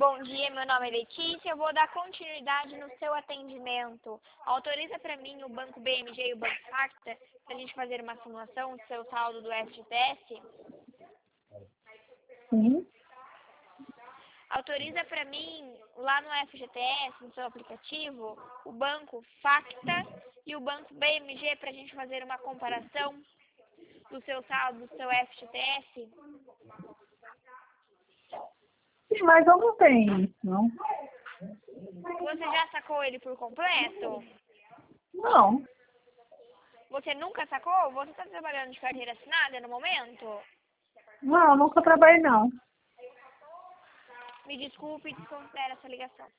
Bom dia, meu nome é Letícia. Eu vou dar continuidade no seu atendimento. Autoriza para mim o Banco BMG e o Banco Facta para a gente fazer uma simulação do seu saldo do FGTS? Sim. Autoriza para mim, lá no FGTS, no seu aplicativo, o Banco Facta e o Banco BMG para a gente fazer uma comparação do seu saldo do seu FGTS? Sim, mas eu não tenho isso, não. Você já sacou ele por completo? Não. Você nunca sacou? Você está trabalhando de carteira assinada no momento? Não, nunca trabalhei, não. Me desculpe e desconsidere essa ligação.